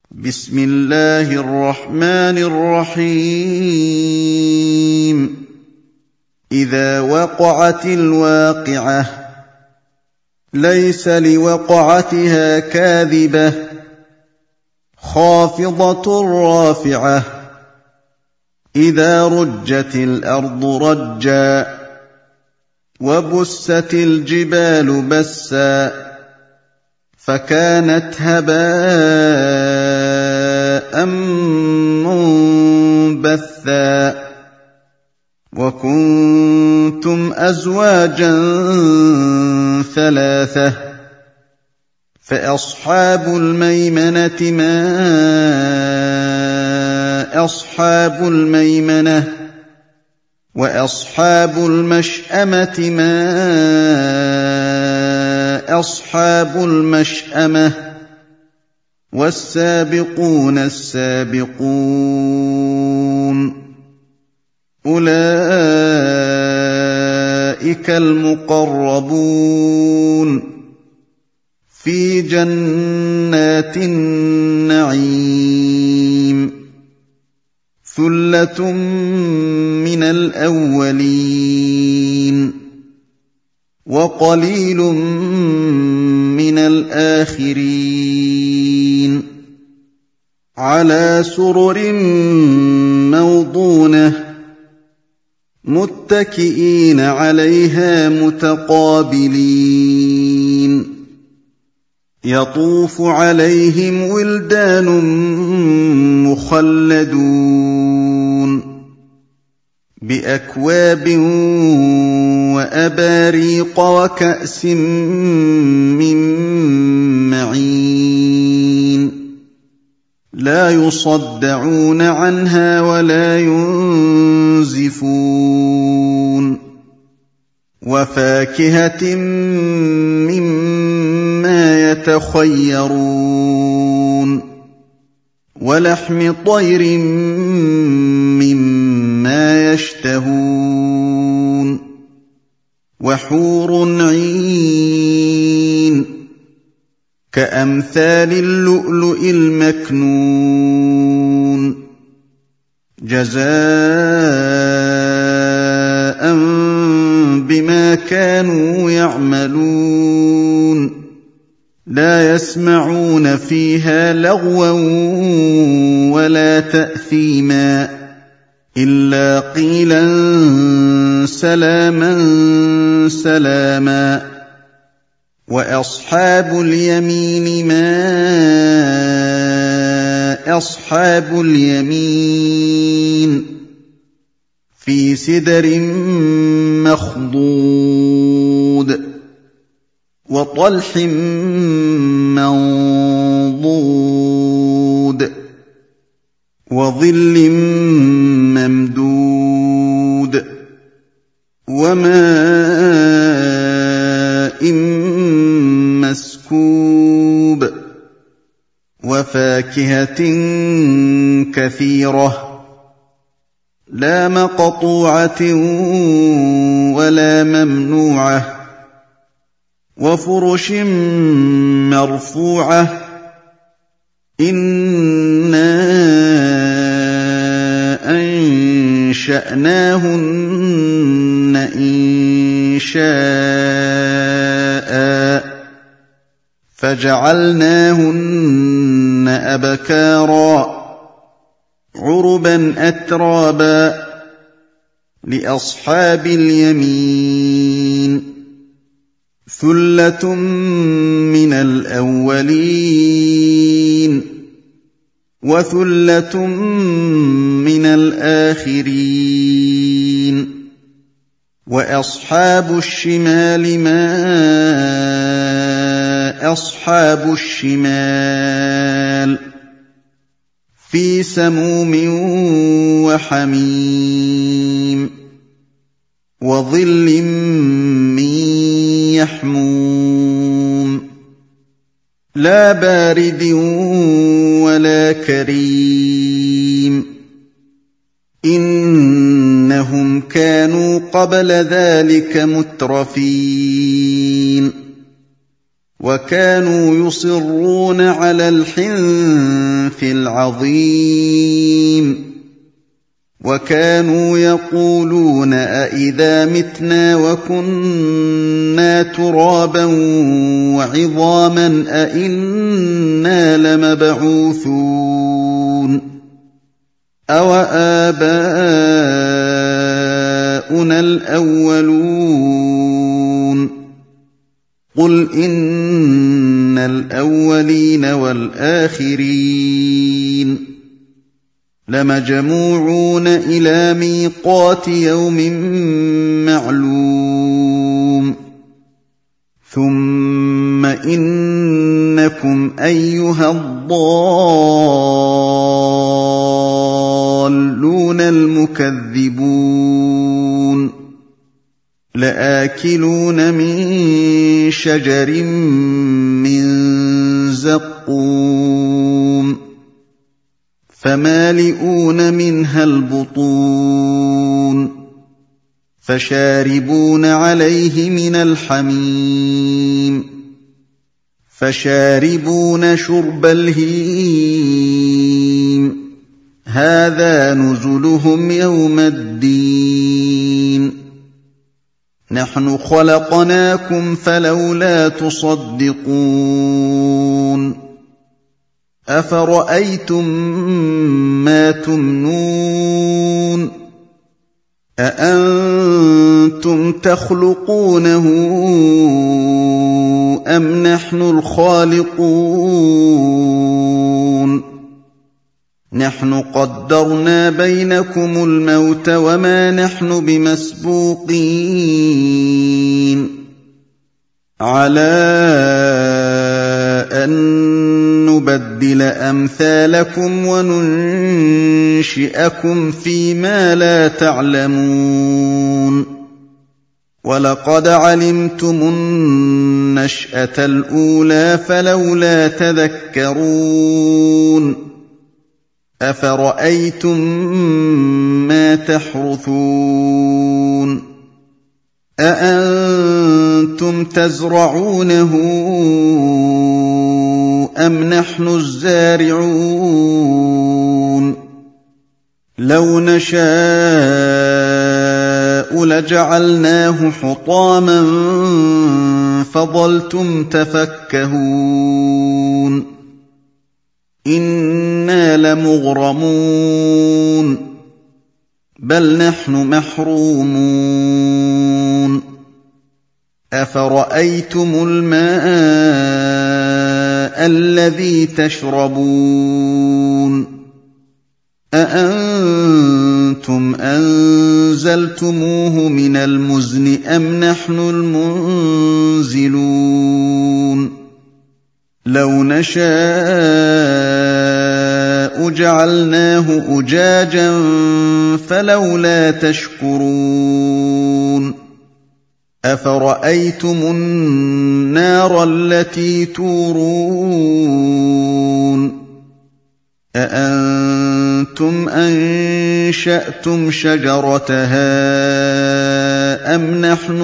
بسم الله الرحمن الرحيم إذا وقعت الواقعة ليس لوقعتها كاذبة خافضة رافعة إذا رجت الأرض رجا وبست الجبال بسا فكانت هباء منبثا وكنتم أزواجا ثلاثة فأصحاب الميمنة ما أصحاب الميمنة وأصحاب المشأمة ما أصحاب المشأمة والسابقون السابقون أولئك المقربون في جنات النعيم ثلة من الأولين وقليل من الآخرين على سرر موضونة متكئين عليها متقابلين يطوف عليهم ولدان مخلدون بأكواب وأباريق وكأس من معين لا يصدعون عنها ولا ينزفون وفاكهة مما يتخيرون ولحم طير مما يشتهون وحور عين كأمثال اللؤلؤ المكنون جزاء بما كانوا يعملون لا يسمعون فيها لغوا ولا تأثيما إلا قيلا سلاما سلاما وأصحاب اليمين ما أصحاب اليمين في سدر مخضود وطلح منضود وظل ممدود وماء مسكوب وفاكهة كثيرة لا مقطوعة ولا ممنوعة وفرش مرفوعة إنا أنشأناهن إنشاء فجعلناهن أبكارا عربا أترابا لأصحاب اليمين ثلة من الأولين وثلة من الآخرين وأصحاب الشمال ما أصحاب الشمال في سموم وحميم وظل من يحموم لا بارد ولا كريم إنهم كانوا قبل ذلك مترفين وكانوا يصرون على الحنث العظيم وكانوا يقولون أإذا متنا وكنا ترابا وعظاما أإنا لمبعوثون أوآباؤنا الأولون قل إن الأولين والآخرين لمجموعون إلى ميقات يوم معلوم ثم إنكم أيها الضالون المكذبون لآكلون من شجر من زقوم فمالئون منها البطون فشاربون عليه من الحميم فشاربون شرب الهيم هذا نزلهم يوم الدين نحن خلقناكم فلولا تصدقون أفرأيتم ما تمنون أأنتم تخلقونه أم نحن الخالقون نحن قدرنا بينكم الموت وما نحن بمسبوقين على أن نبدل أمثالكم وننشئكم فيما لا تعلمون ولقد علمتم النشأة الأولى فلولا تذكرون أفرأيتم ما تحرثون أأنتم تزرعونه أم نحن الزارعون لو نشاء لجعلناه حطاما فظلتم تفكهون إنا لمغرمون بل نحن محرومون أفرأيتم الماء الذي تشربون أأنتم أنزلتموه من المزن أم نحن المنزلون لو نشاء جعلناه أجاجا فلولا تشكرون أفرأيتم النار التي تورون أأنتم أنشأتم شجرتها أم نحن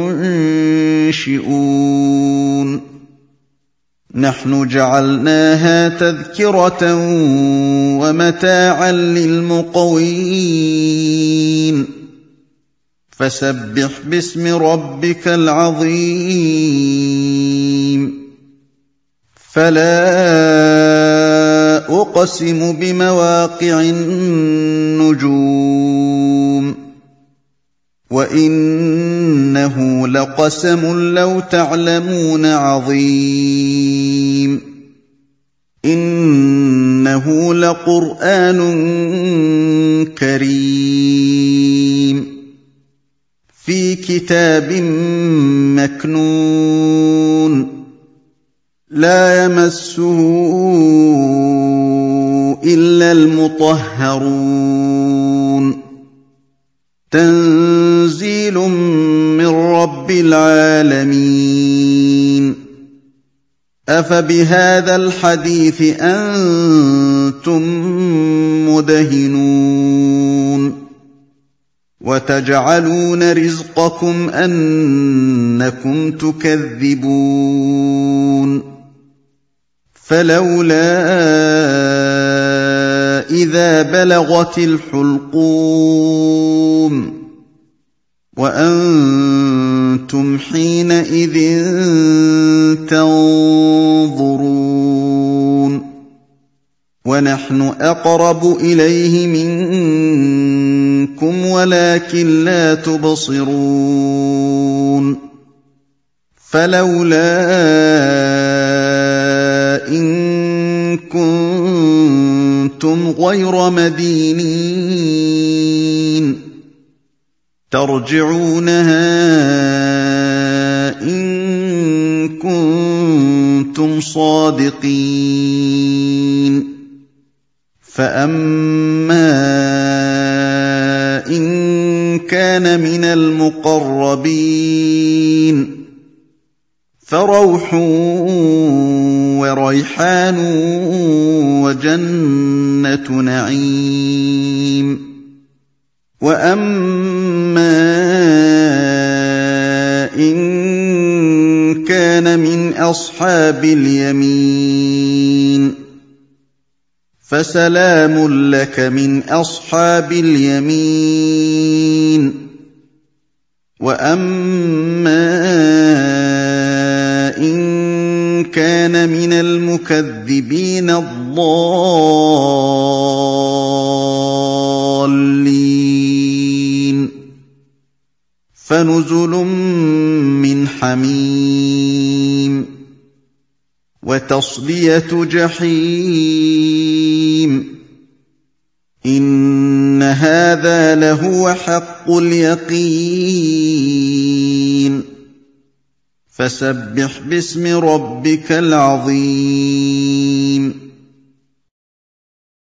المنشئون نحن جعلناها تذكرة ومتاعا للمقوين فسبح باسم ربك العظيم فلا أقسم بمواقع النجوم وإنه لقسم لو تعلمون عظيم إنه لقرآن كريم في كتاب مكنون لا يمسه إلا المطهرون تنزيل من رب العالمين أفبهذا الحديث أنتم مدهنون وتجعلون رزقكم أنكم تكذبون فلولا إذا بلغت الحلقوم وأنتم حينئذ تنظرون ونحن أقرب إليه منكم ولكن لا تبصرون فلولا إن كنتم غير مدينين ترجعونها إن كنتم صادقين فأما إن كان من المقربين فروح وريحان وجنة نعيم وأما إن كان من أصحاب اليمين فسلام لك من أصحاب اليمين وأما إن كان من المكذبين الضالين فنزل من حميم وتصلية جحيم إن هذا لهو حق اليقين فسبح باسم ربك العظيم